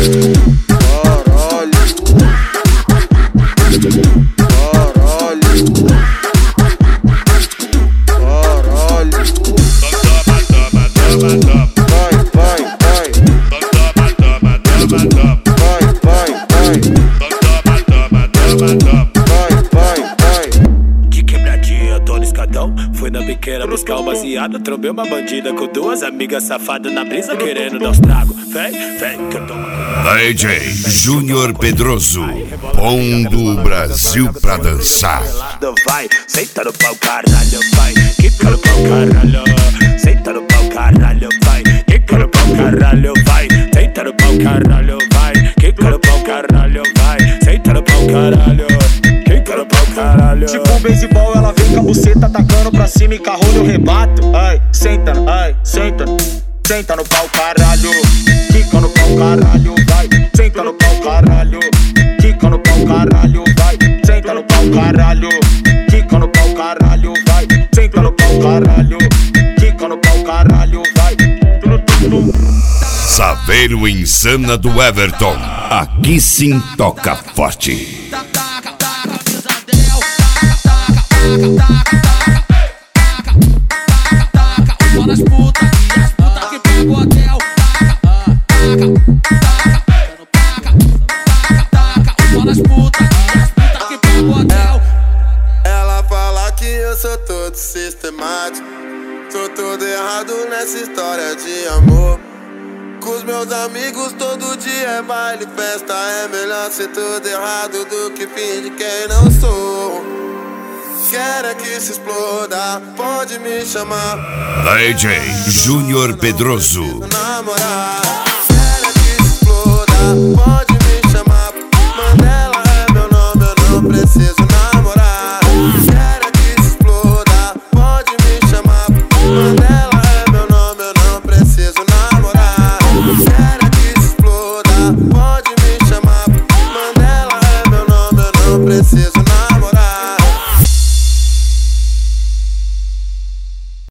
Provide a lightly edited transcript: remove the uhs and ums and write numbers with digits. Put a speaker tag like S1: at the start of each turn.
S1: Fui na biqueira buscar um baseado, trombei uma bandida com duas amigas safadas na brisa querendo dar os tragos. Vem que eu tô
S2: DJ Júnior Pedroso, pondo o Brasil pra dançar.
S1: Vai, senta no pau, caralho, vai, quica no pau, caralho. Senta no pau, caralho, vai, quica no pau, caralho, vai. Senta no pau, caralho, vai, quica no pau, caralho, vai. Senta no pau, caralho, quica no pau, caralho.
S3: Tipo um beisebol, ela vem com a buceta atacando pra cima e carrolho eu rebato. Ai, senta, senta no pau, caralho. Quica no pau, caralho, vai. Senta no pau, caralho. Quica no pau, caralho, vai. Senta no pau, caralho. Quica no pau, caralho, vai. Senta no pau, caralho. Quica no pau, caralho, vai.
S2: Saveiro Insana do Everton, aqui sim toca forte.
S4: Nas putas e as putas que pegam o hotel. Nas putas e as putas que pegam o hotel.
S5: Ela fala que eu sou todo sistemático, sou todo errado nessa história de amor. Com os meus amigos todo dia é baile, festa. É melhor ser tudo errado do que fingir quem não sou. Quero é que se exploda, pode me chamar
S2: DJ Júnior Pedroso.
S5: namorar.